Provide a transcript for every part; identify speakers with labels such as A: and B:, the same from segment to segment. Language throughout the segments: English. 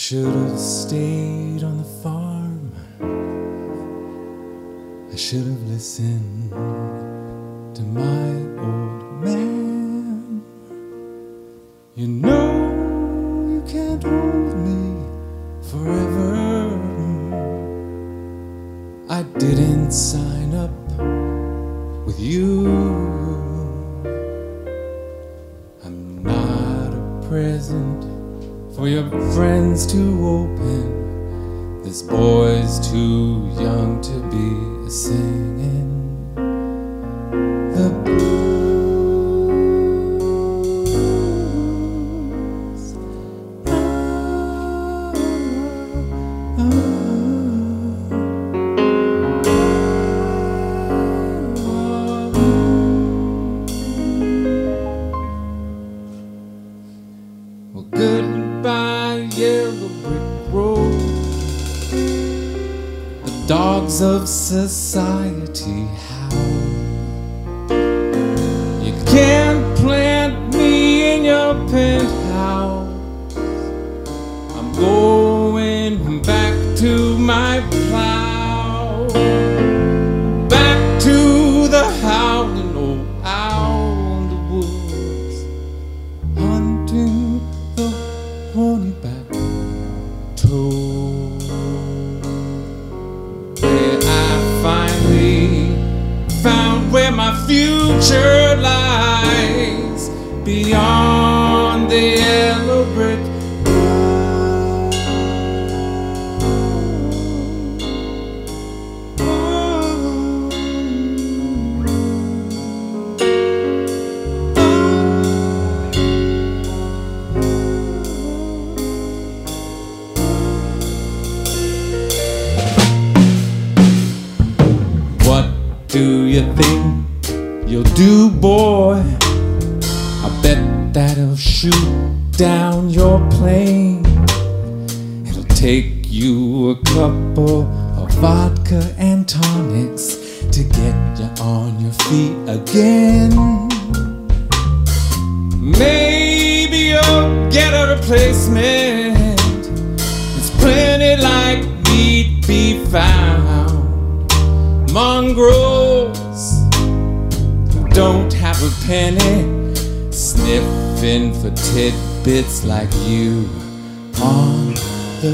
A: should have stayed on the farm. I should have listened to my old man. You know you can't hold me forever. I didn't sign up with you. I'm not a present for your friends to open. This boy's too young to be singing the blues. Well, goodbye, yellow brick road. The dogs of society howl. You can't plant me in your penthouse. I'm going back to my plow, back to the howling old owl in the woods, hunting the horny-back toad. Where I finally found where my future lies, beyond the yellow brick Do you think you'll do, boy? I bet that'll shoot down your plane. It'll take you a couple of vodka and tonics to get you on your feet again. Maybe you'll get a replacement. There's plenty like me'd be found. Mongrels who don't have a penny, sniffing for tidbits like you on the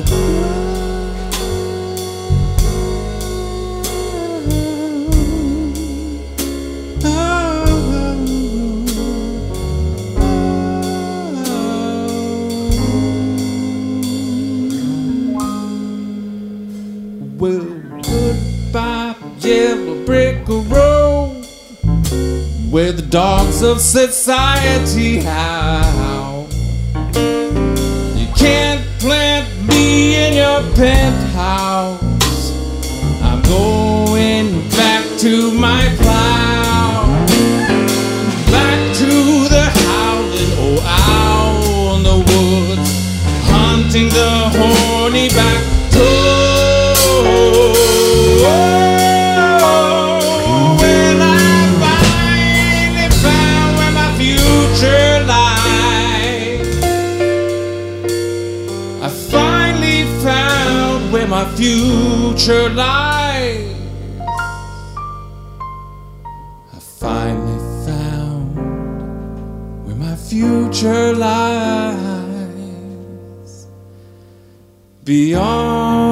A: well, goodbye, yellow brick road, where the dogs of society howl. You can't plant me in your penthouse. I'm going back to my plow, back to the howling old owl in the woods, hunting the horny-back toad. I finally found where my future lies. I finally found where my future lies, beyond